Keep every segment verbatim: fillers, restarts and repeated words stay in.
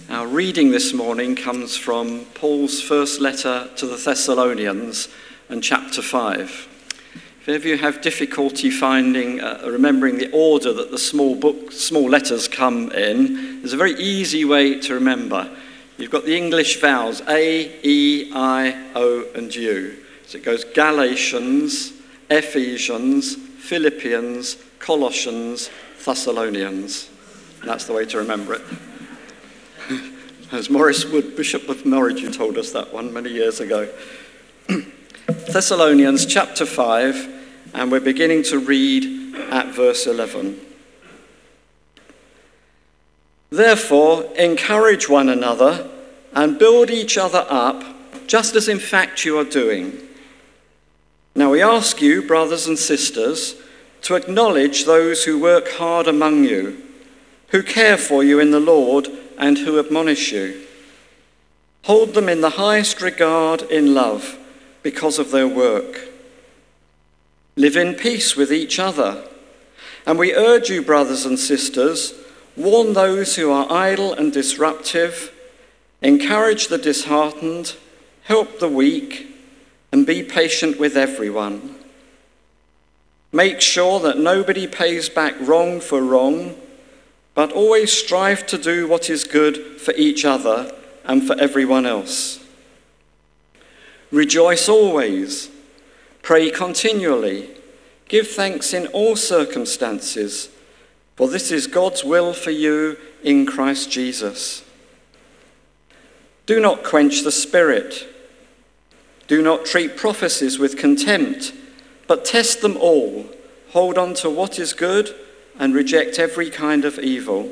Our reading this morning comes from Paul's first letter to the Thessalonians and chapter five. If any of you have difficulty finding, uh, remembering the order that the small book, small letters come in, there's a very easy way to remember. You've got the English vowels A, E, I, O and U. So it goes Galatians, Ephesians, Philippians, Colossians, Thessalonians. And that's the way to remember it. As Maurice Wood, Bishop of Norwich, told us that one many years ago. Thessalonians chapter five, and we're beginning to read at verse eleven. Therefore, encourage one another and build each other up, just as in fact you are doing. Now we ask you, brothers and sisters, to acknowledge those who work hard among you, who care for you in the Lord and who admonish you. Hold them in the highest regard in love because of their work. Live in peace with each other. And we urge you, brothers and sisters, warn those who are idle and disruptive, encourage the disheartened, help the weak, and be patient with everyone. Make sure that nobody pays back wrong for wrong, but always strive to do what is good for each other and for everyone else. Rejoice always, pray continually, give thanks in all circumstances, for this is God's will for you in Christ Jesus. Do not quench the Spirit. Do not treat prophecies with contempt, but test them all. Hold on to what is good and reject every kind of evil.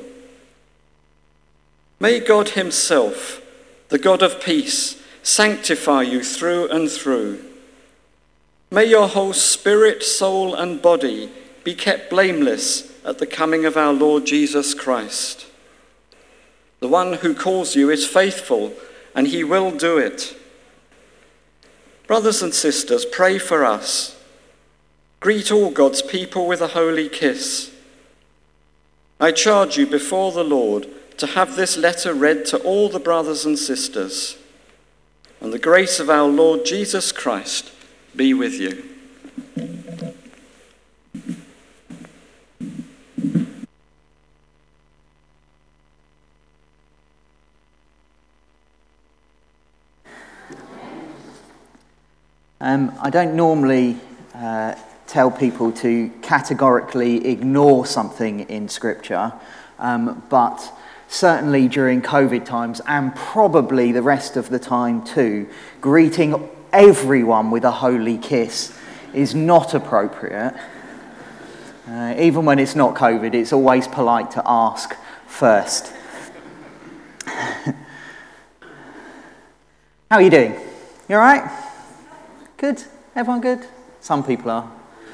May God himself, the God of peace, sanctify you through and through. May your whole spirit, soul, and body be kept blameless at the coming of our Lord Jesus Christ. The one who calls you is faithful, and he will do it. Brothers and sisters, pray for us. Greet all God's people with a holy kiss. I charge you before the Lord to have this letter read to all the brothers and sisters. And the grace of our Lord Jesus Christ be with you. Um, I don't normally uh, tell people to categorically ignore something in Scripture, um, but certainly during COVID times, and probably the rest of the time too, greeting everyone with a holy kiss is not appropriate. Uh, even when it's not COVID, it's always polite to ask first. How are you doing? You all right? Good? Everyone good? Some people are.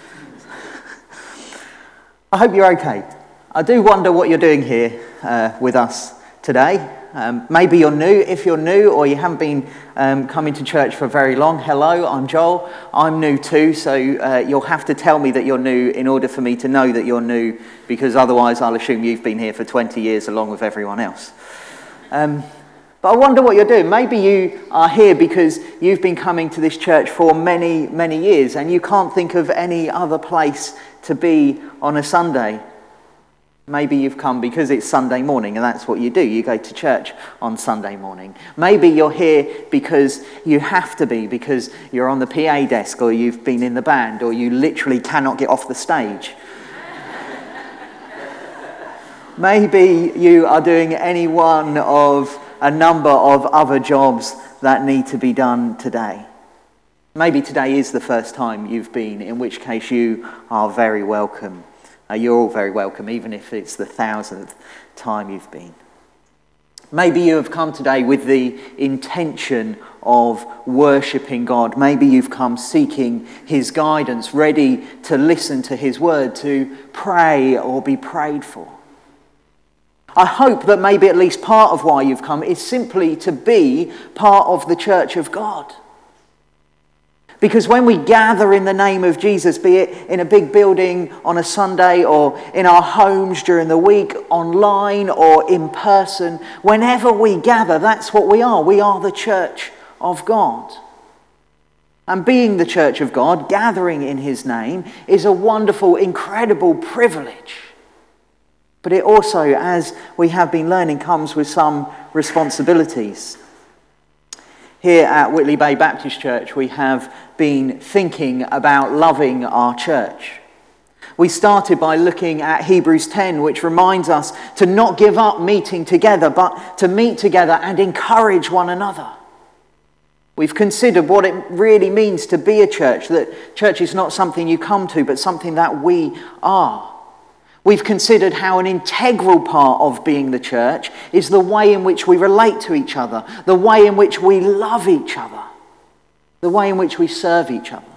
I hope you're okay. I do wonder what you're doing here uh, with us today. Um, maybe you're new. If you're new or you haven't been um, coming to church for very long, hello, I'm Joel. I'm new too, so uh, you'll have to tell me that you're new in order for me to know that you're new, because otherwise I'll assume you've been here for twenty years along with everyone else. Um, But I wonder what you're doing. Maybe you are here because you've been coming to this church for many, many years and you can't think of any other place to be on a Sunday. Maybe you've come because it's Sunday morning and that's what you do. You go to church on Sunday morning. Maybe you're here because you have to be, because you're on the P A desk or you've been in the band or you literally cannot get off the stage. Maybe you are doing any one of a number of other jobs that need to be done today. Maybe today is the first time you've been, in which case you are very welcome. Uh, you're all very welcome, even if it's the thousandth time you've been. Maybe you have come today with the intention of worshipping God. Maybe you've come seeking his guidance, ready to listen to his word, to pray or be prayed for. I hope that maybe at least part of why you've come is simply to be part of the church of God. Because when we gather in the name of Jesus, be it in a big building on a Sunday or in our homes during the week, online or in person, whenever we gather, that's what we are. We are the church of God. And being the church of God, gathering in his name, is a wonderful, incredible privilege. But it also, as we have been learning, comes with some responsibilities. Here at Whitley Bay Baptist Church, we have been thinking about loving our church. We started by looking at Hebrews ten, which reminds us to not give up meeting together, but to meet together and encourage one another. We've considered what it really means to be a church, that church is not something you come to, but something that we are. We've considered how an integral part of being the church is the way in which we relate to each other, the way in which we love each other, the way in which we serve each other.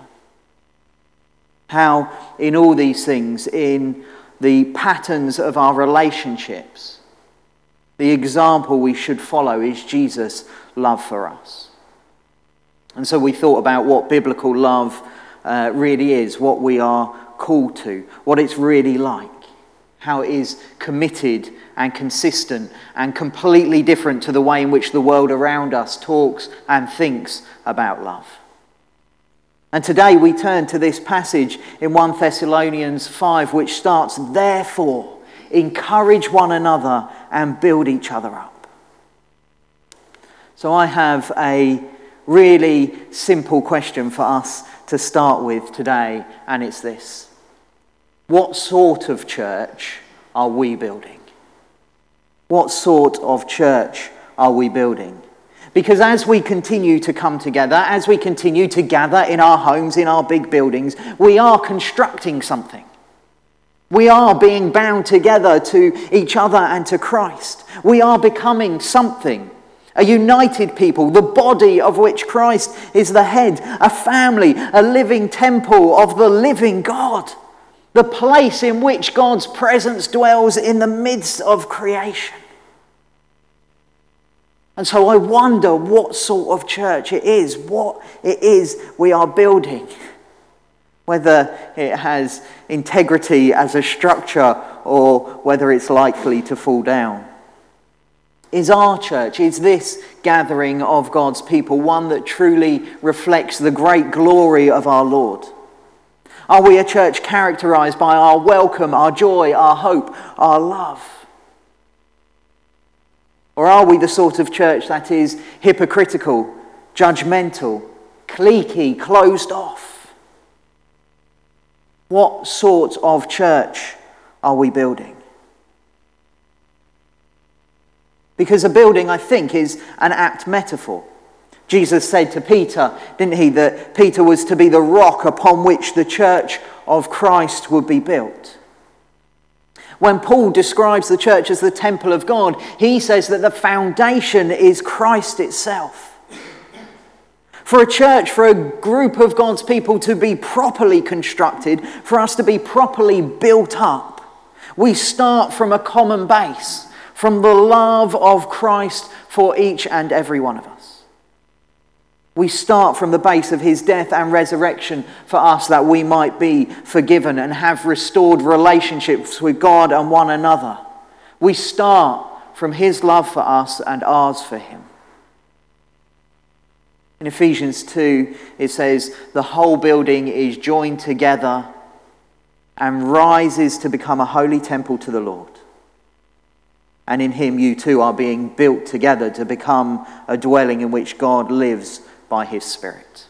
How in all these things, in the patterns of our relationships, the example we should follow is Jesus' love for us. And so we thought about what biblical love uh, really is, what we are called to, what it's really like. How it is committed and consistent and completely different to the way in which the world around us talks and thinks about love. And today we turn to this passage in First Thessalonians five, which starts, "Therefore, encourage one another and build each other up." So I have a really simple question for us to start with today, and it's this. What sort of church are we building? What sort of church are we building? Because as we continue to come together, as we continue to gather in our homes, in our big buildings, we are constructing something. We are being bound together to each other and to Christ. We are becoming something. A united people, the body of which Christ is the head, a family, a living temple of the living God. The place in which God's presence dwells in the midst of creation. And so I wonder what sort of church it is, what it is we are building. Whether it has integrity as a structure or whether it's likely to fall down. Is our church, is this gathering of God's people one that truly reflects the great glory of our Lord? Are we a church characterized by our welcome, our joy, our hope, our love? Or are we the sort of church that is hypocritical, judgmental, cliquey, closed off? What sort of church are we building? Because a building, I think, is an apt metaphor. Jesus said to Peter, didn't he, that Peter was to be the rock upon which the church of Christ would be built. When Paul describes the church as the temple of God, he says that the foundation is Christ itself. For a church, for a group of God's people to be properly constructed, for us to be properly built up, we start from a common base, from the love of Christ for each and every one of us. We start from the base of his death and resurrection for us that we might be forgiven and have restored relationships with God and one another. We start from his love for us and ours for him. In Ephesians two, it says, the whole building is joined together and rises to become a holy temple to the Lord. And in him you too are being built together to become a dwelling in which God lives by his Spirit.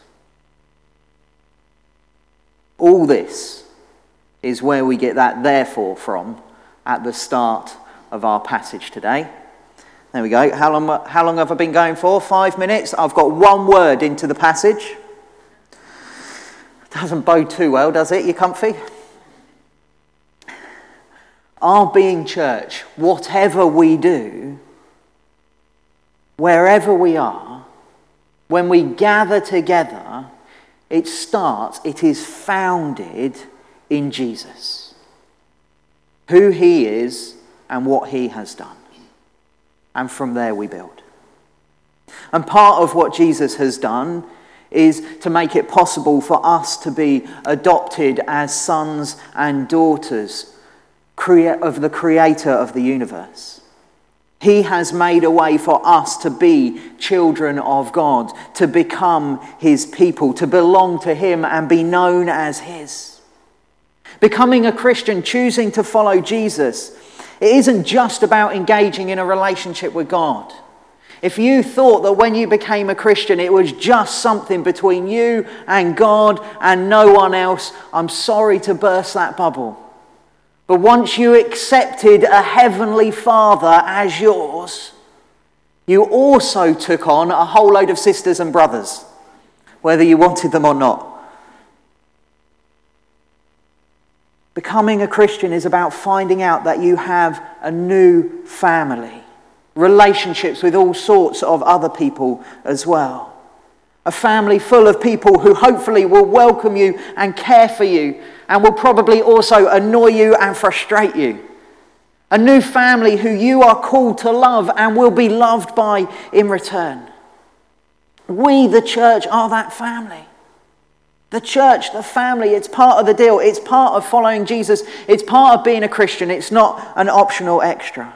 All this is where we get that therefore from at the start of our passage today. There we go. How long, how long have I been going for? Five minutes. I've got one word into the passage. Doesn't bode too well, does it? You comfy? Our being church, whatever we do, wherever we are, when we gather together, it starts, it is founded in Jesus. Who he is and what he has done. And from there we build. And part of what Jesus has done is to make it possible for us to be adopted as sons and daughters of the Creator of the universe. He has made a way for us to be children of God, to become his people, to belong to him and be known as his. Becoming a Christian, choosing to follow Jesus, it isn't just about engaging in a relationship with God. If you thought that when you became a Christian it was just something between you and God and no one else, I'm sorry to burst that bubble. But once you accepted a heavenly Father as yours, you also took on a whole load of sisters and brothers, whether you wanted them or not. Becoming a Christian is about finding out that you have a new family, relationships with all sorts of other people as well. A family full of people who hopefully will welcome you and care for you and will probably also annoy you and frustrate you. A new family who you are called to love and will be loved by in return. We, the church, are that family. The church, the family, it's part of the deal. It's part of following Jesus. It's part of being a Christian. It's not an optional extra.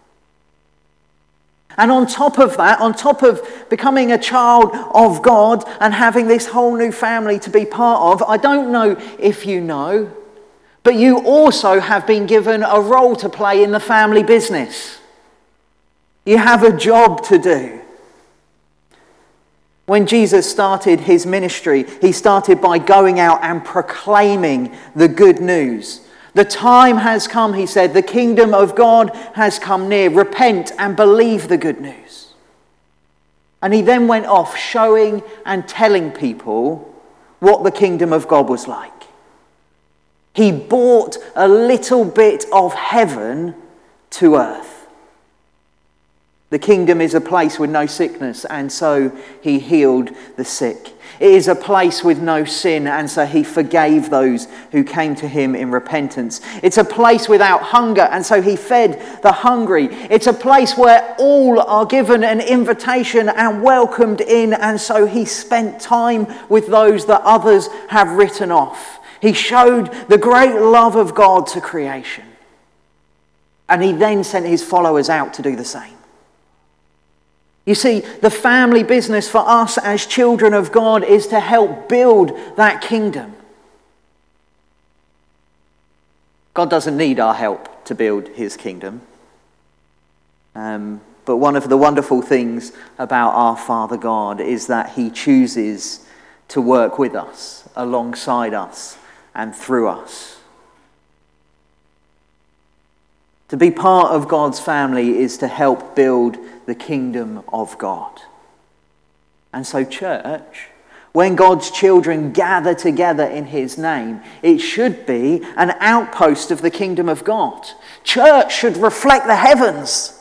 And on top of that, on top of becoming a child of God and having this whole new family to be part of, I don't know if you know, but you also have been given a role to play in the family business. You have a job to do. When Jesus started his ministry, he started by going out and proclaiming the good news. The time has come, he said, the kingdom of God has come near. Repent and believe the good news. And he then went off showing and telling people what the kingdom of God was like. He brought a little bit of heaven to earth. The kingdom is a place with no sickness, and so he healed the sick. It is a place with no sin, and so he forgave those who came to him in repentance. It's a place without hunger, and so he fed the hungry. It's a place where all are given an invitation and welcomed in, and so he spent time with those that others have written off. He showed the great love of God to creation. And he then sent his followers out to do the same. You see, the family business for us as children of God is to help build that kingdom. God doesn't need our help to build his kingdom. Um, but one of the wonderful things about our Father God is that he chooses to work with us, alongside us, and through us. To be part of God's family is to help build the kingdom of God. And so, church, when God's children gather together in his name, it should be an outpost of the kingdom of God. Church should reflect the heavens.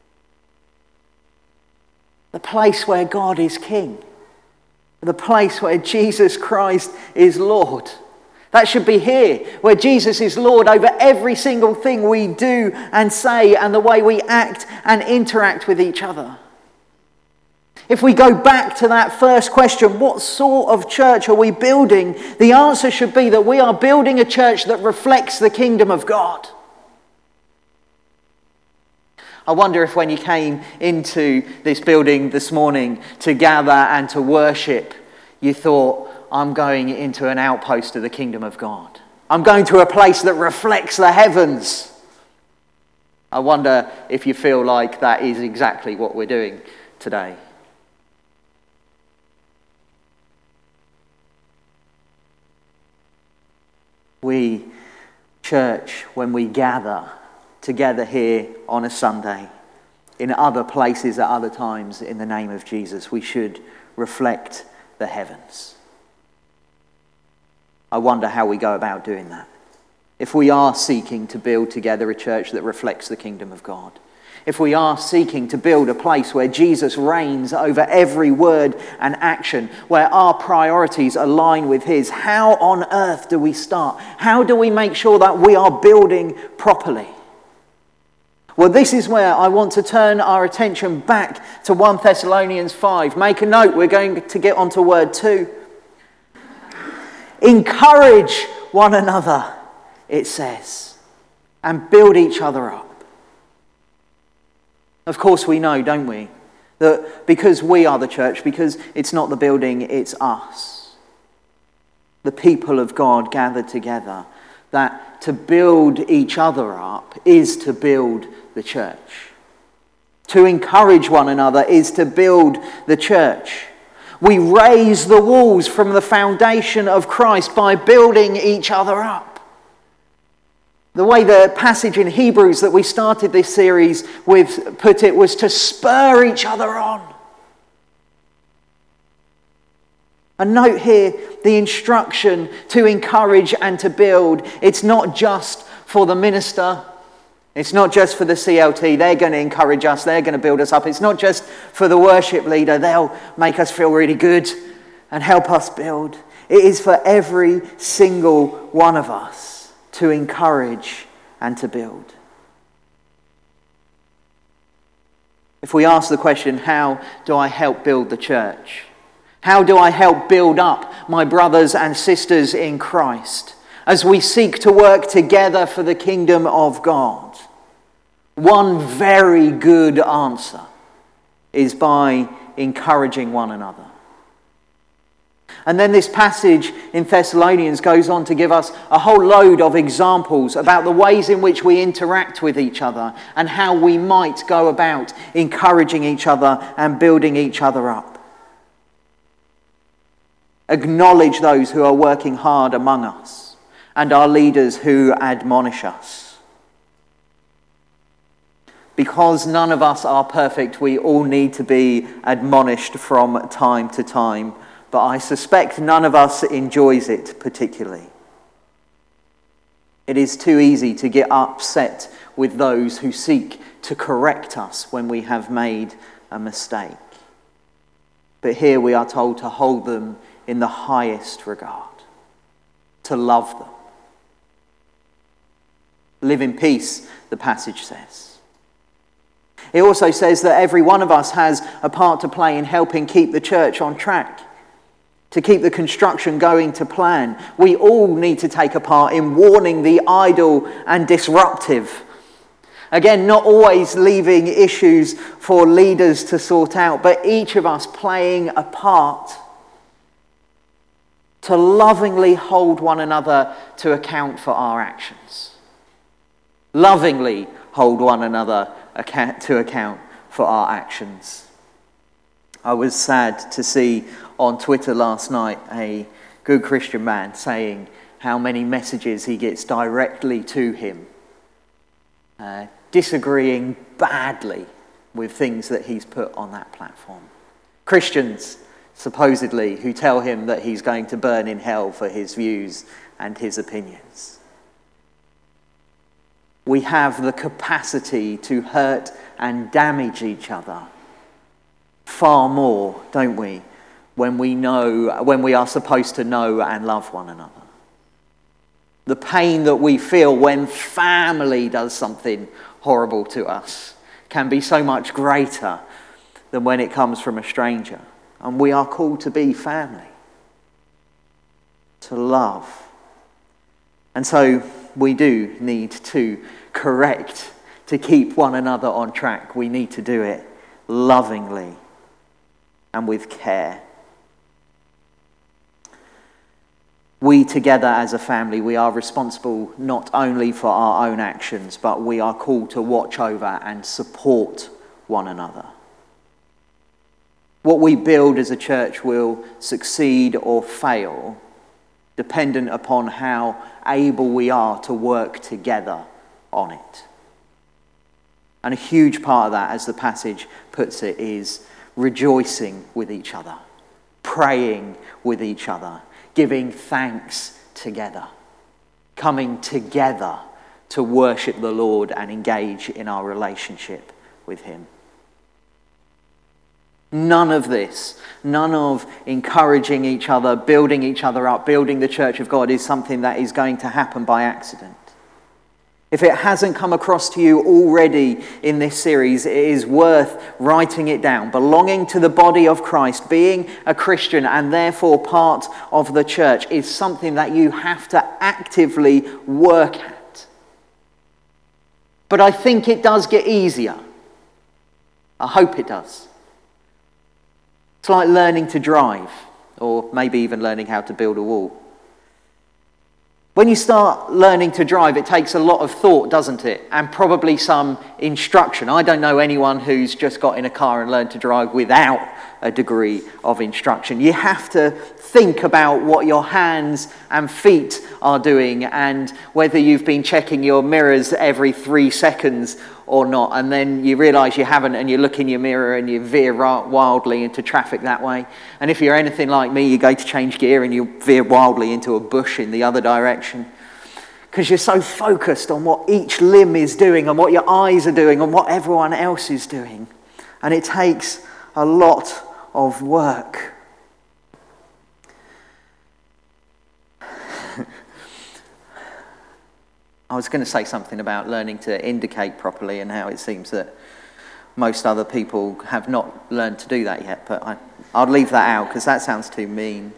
The place where God is king. The place where Jesus Christ is Lord. That should be here, where Jesus is Lord over every single thing we do and say and the way we act and interact with each other. If we go back to that first question, what sort of church are we building? The answer should be that we are building a church that reflects the kingdom of God. I wonder if when you came into this building this morning to gather and to worship, you thought, I'm going into an outpost of the kingdom of God. I'm going to a place that reflects the heavens. I wonder if you feel like that is exactly what we're doing today. We, church, when we gather together here on a Sunday, in other places at other times in the name of Jesus, we should reflect the heavens. I wonder how we go about doing that. If we are seeking to build together a church that reflects the kingdom of God, if we are seeking to build a place where Jesus reigns over every word and action, where our priorities align with his, how on earth do we start? How do we make sure that we are building properly? Well, this is where I want to turn our attention back to First Thessalonians five. Make a note, we're going to get onto word two. Encourage one another, it says, and build each other up. Of course we know, don't we, that because we are the church, because it's not the building, it's us, the people of God gathered together, that to build each other up is to build the church. To encourage one another is to build the church. We raise the walls from the foundation of Christ by building each other up. The way the passage in Hebrews that we started this series with put it was to spur each other on. And note here the instruction to encourage and to build. It's not just for the minister. It's not just for the C L T. They're going to encourage us. They're going to build us up. It's not just for the worship leader. They'll make us feel really good and help us build. It is for every single one of us to encourage and to build. If we ask the question, how do I help build the church? How do I help build up my brothers and sisters in Christ as we seek to work together for the kingdom of God? One very good answer is by encouraging one another. And then this passage in Thessalonians goes on to give us a whole load of examples about the ways in which we interact with each other and how we might go about encouraging each other and building each other up. Acknowledge those who are working hard among us and our leaders who admonish us. Because none of us are perfect, we all need to be admonished from time to time. But I suspect none of us enjoys it particularly. It is too easy to get upset with those who seek to correct us when we have made a mistake. But here we are told to hold them in the highest regard, to love them. Live in peace, the passage says. It also says that every one of us has a part to play in helping keep the church on track, to keep the construction going to plan. We all need to take a part in warning the idle and disruptive. Again, not always leaving issues for leaders to sort out, but each of us playing a part to lovingly hold one another to account for our actions. Lovingly hold one another to account for our actions. I was sad to see on Twitter last night a good Christian man saying how many messages he gets directly to him, uh, disagreeing badly with things that he's put on that platform. Christians, supposedly, who tell him that he's going to burn in hell for his views and his opinions. We have the capacity to hurt and damage each other far more, don't we, when we know, when we are supposed to know and love one another. The pain that we feel when family does something horrible to us can be so much greater than when it comes from a stranger. And we are called to be family, to love. And so we do need to correct, to keep one another on track. We need to do it lovingly and with care. We together as a family, we are responsible not only for our own actions, but we are called to watch over and support one another. What we build as a church will succeed or fail, dependent upon how able we are to work together on it. And a huge part of that, as the passage puts it, is rejoicing with each other, praying with each other, giving thanks together, coming together to worship the Lord and engage in our relationship with him. None of this, none of encouraging each other, building each other up, building the church of God is something that is going to happen by accident. If it hasn't come across to you already in this series, it is worth writing it down. Belonging to the body of Christ, being a Christian and therefore part of the church, is something that you have to actively work at. But I think it does get easier. I hope it does. It's like learning to drive, or maybe even learning how to build a wall. When you start learning to drive, it takes a lot of thought, doesn't it? And probably some instruction. I don't know anyone who's just got in a car and learned to drive without a degree of instruction. You have to think about what your hands and feet are doing and whether you've been checking your mirrors every three seconds or not. And then you realise you haven't, and you look in your mirror and you veer wildly into traffic that way. And if you're anything like me, you go to change gear and you veer wildly into a bush in the other direction. Because you're so focused on what each limb is doing and what your eyes are doing and what everyone else is doing. And it takes a lot of work. I was going to say something about learning to indicate properly and how it seems that most other people have not learned to do that yet, but I, I'll leave that out because that sounds too mean.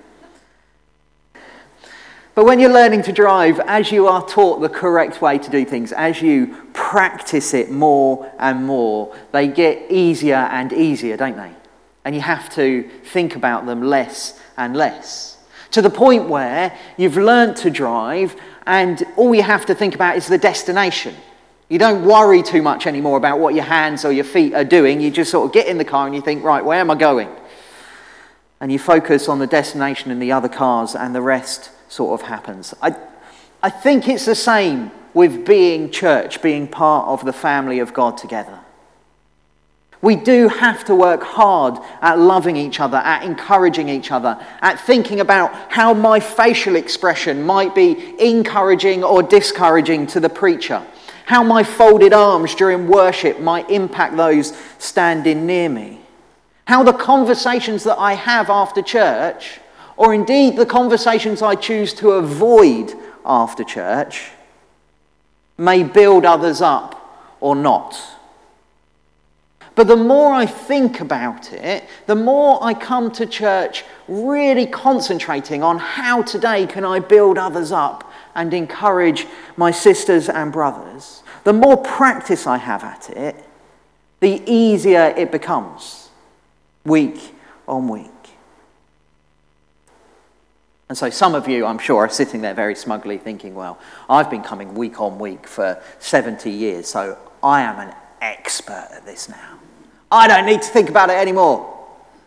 But when you're learning to drive, as you are taught the correct way to do things, as you practice it more and more, they get easier and easier, don't they? And you have to think about them less and less. To the point where you've learnt to drive and all you have to think about is the destination. You don't worry too much anymore about what your hands or your feet are doing. You just sort of get in the car and you think, right, where am I going? And you focus on the destination and the other cars, and the rest sort of happens. I, I think it's the same with being church, being part of the family of God together. We do have to work hard at loving each other, at encouraging each other, at thinking about how my facial expression might be encouraging or discouraging to the preacher, how my folded arms during worship might impact those standing near me, how the conversations that I have after church, or indeed the conversations I choose to avoid after church, may build others up or not. But the more I think about it, the more I come to church really concentrating on how today can I build others up and encourage my sisters and brothers. The more practice I have at it, the easier it becomes, week on week. And so some of you, I'm sure, are sitting there very smugly thinking, well, I've been coming week on week for seventy years, so I am an expert at this now. I don't need to think about it anymore.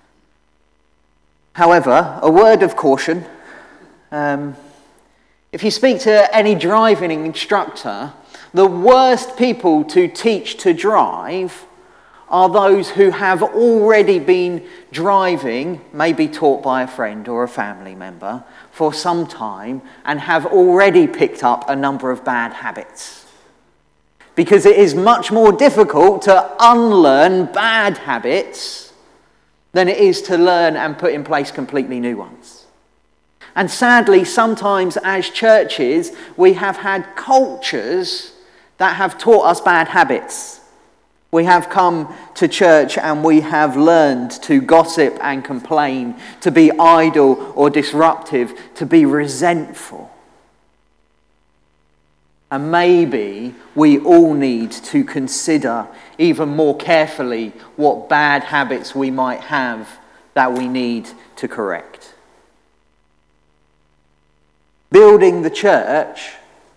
However, a word of caution. Um, if you speak to any driving instructor, the worst people to teach to drive are those who have already been driving, maybe taught by a friend or a family member, for some time and have already picked up a number of bad habits. Because it is much more difficult to unlearn bad habits than it is to learn and put in place completely new ones. And sadly, sometimes as churches, we have had cultures that have taught us bad habits. We have come to church and we have learned to gossip and complain, to be idle or disruptive, to be resentful. And maybe we all need to consider even more carefully what bad habits we might have that we need to correct. Building the church,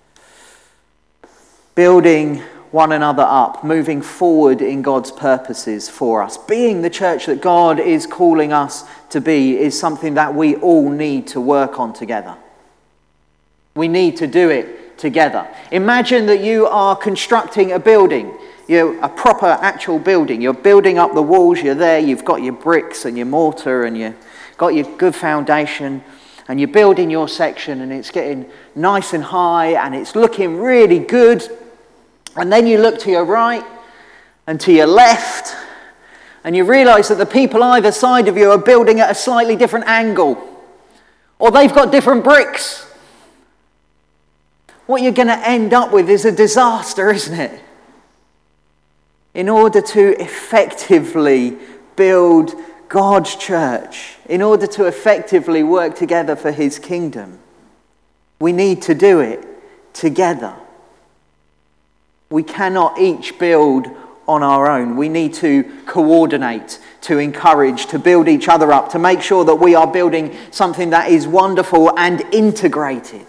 building one another up, moving forward in God's purposes for us, being the church that God is calling us to be, is something that we all need to work on together. We need to do it together. Imagine that you are constructing a building, you a proper actual building. You're building up the walls, you're there, you've got your bricks and your mortar and you've got your good foundation, and you're building your section and it's getting nice and high and it's looking really good. And then you look to your right and to your left and you realise that the people either side of you are building at a slightly different angle, or they've got different bricks, what you're going to end up with is a disaster, isn't it? In order to effectively build God's church, in order to effectively work together for his kingdom, we need to do it together. We cannot each build on our own. We need to coordinate, to encourage, to build each other up, to make sure that we are building something that is wonderful and integrated.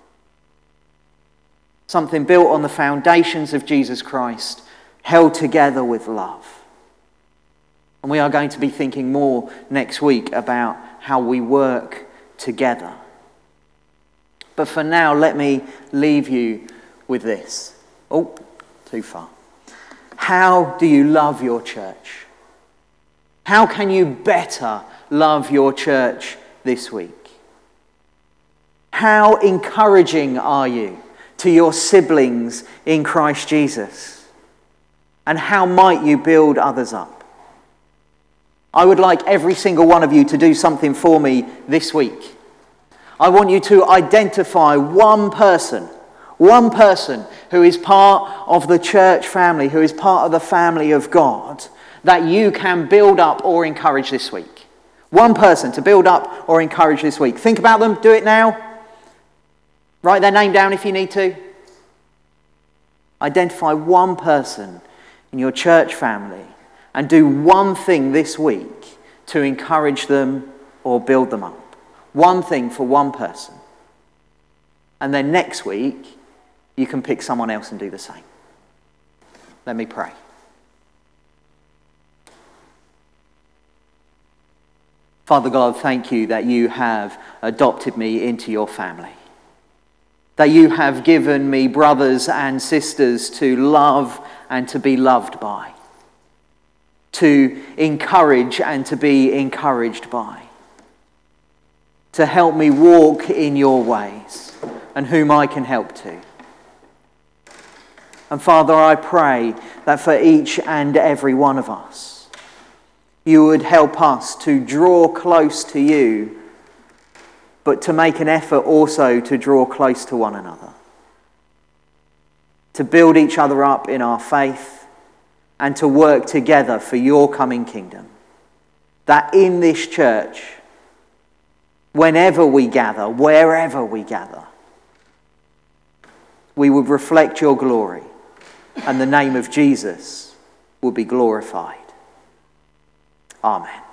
Something built on the foundations of Jesus Christ, held together with love. And we are going to be thinking more next week about how we work together. But for now, let me leave you with this. Oh, too far. How do you love your church? How can you better love your church this week? How encouraging are you to your siblings in Christ Jesus? And how might you build others up? I would like every single one of you to do something for me this week. I want you to identify one person, one person who is part of the church family, who is part of the family of God, that you can build up or encourage this week. One person to build up or encourage this week. Think about them. Do it now. Write their name down if you need to. Identify one person in your church family and do one thing this week to encourage them or build them up. One thing for one person. And then next week, you can pick someone else and do the same. Let me pray. Father God, thank you that you have adopted me into your family. That you have given me brothers and sisters to love and to be loved by. To encourage and to be encouraged by. To help me walk in your ways, and whom I can help to. And Father, I pray that for each and every one of us, you would help us to draw close to you, but to make an effort also to draw close to one another. To build each other up in our faith, and to work together for your coming kingdom. That in this church, whenever we gather, wherever we gather, we would reflect your glory and the name of Jesus will be glorified. Amen.